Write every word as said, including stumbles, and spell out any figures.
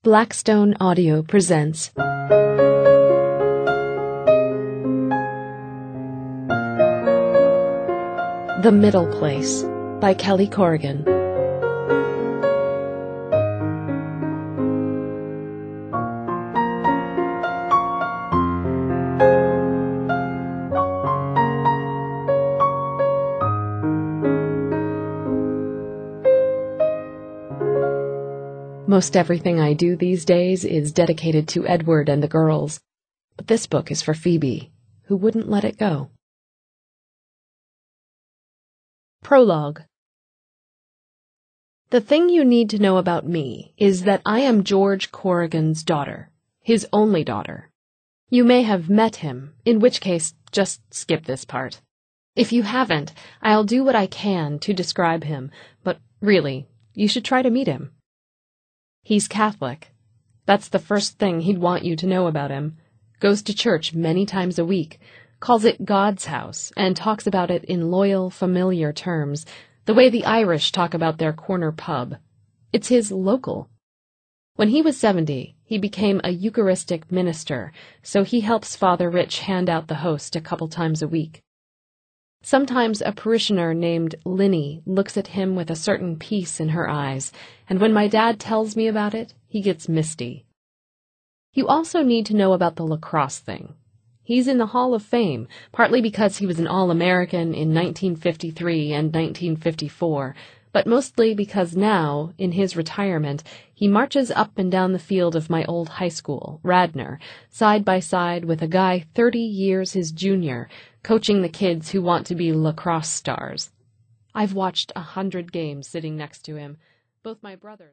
Blackstone Audio presents The Middle Place by Kelly Corrigan. Most everything I do these days is dedicated to Edward and the girls, but this book is for Phoebe, who wouldn't let it go. Prologue. The thing you need to know about me is that I am George Corrigan's daughter, his only daughter. You may have met him, in which case just skip this part. If you haven't, I'll do what I can to describe him, but really, you should try to meet him. He's Catholic. That's the first thing he'd want you to know about him. Goes to church many times a week, calls it God's house, and talks about it in loyal, familiar terms, the way the Irish talk about their corner pub. It's his local. When he was seventy, he became a Eucharistic minister, so he helps Father Rich hand out the host a couple times a week. Sometimes a parishioner named Linny looks at him with a certain peace in her eyes, and when my dad tells me about it, he gets misty. You also need to know about the lacrosse thing. He's in the Hall of Fame, partly because he was an All-American in nineteen fifty-three and nineteen fifty-four, but mostly because now, in his retirement, he marches up and down the field of my old high school, Radnor, side by side with a guy thirty years his junior, coaching the kids who want to be lacrosse stars. I've watched a hundred games sitting next to him. Both my brothers